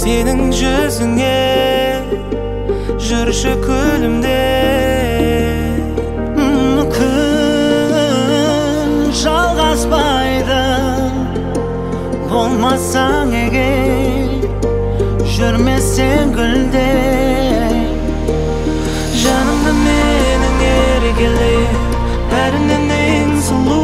Senin yüzüne жүрші күлімде. Күн жалғаспайды, болмасаң егер, жүрмесең гүлде. Жанымда менің еркеле, бәрінен ең сұлу.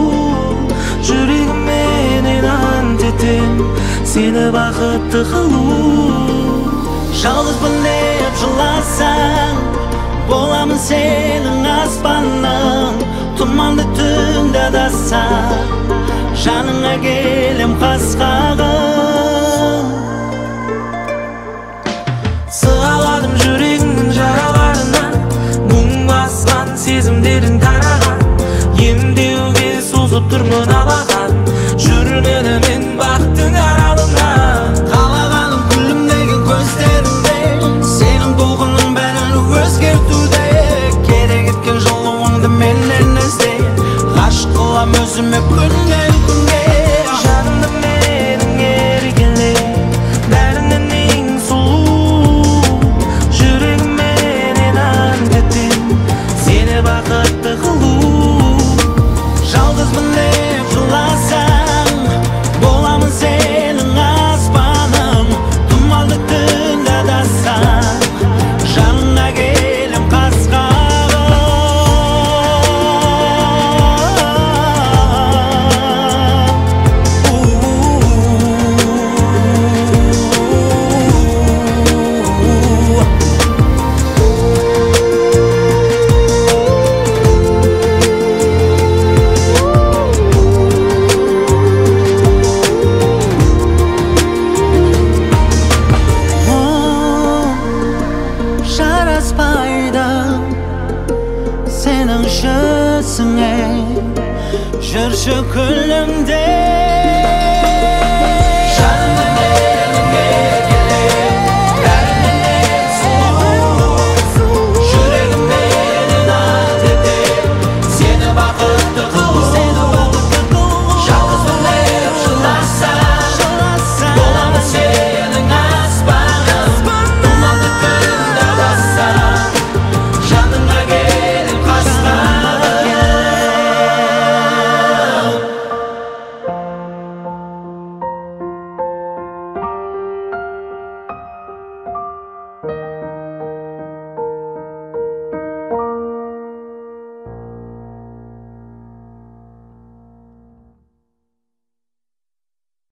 Жүрегімменен ант етем, сені бақытты қылу. Жалғызбын деп жыласаң, боламын сенің аспаның. Тұманды түнде адасаң, жаныңа келем қасқағым. Сығаладым жүрегімнің жараларынан, мұң басқан сезімдердің тараған. Емдеуге созып тұрмын алақан, жүрмедім бақтың аралынан. Қалағаным күлімдеген көздеріңде, сенің толқының бәрін өзгертуде. Керек еткен жолыңды менен ізде, ғашық қылам өзіме күннен күнге. Жанымда менің еркеле, бәрінен ең сұлу. Жүрегімменен ант етем, сені бақытты қылу. Жалғызбын деп жыласаң, боламын сенің аспаның. Тұманды түнде адасаң, жаныңа келем қасқағым. Жараспайды сенің жүзіңе, жүрші күлімде.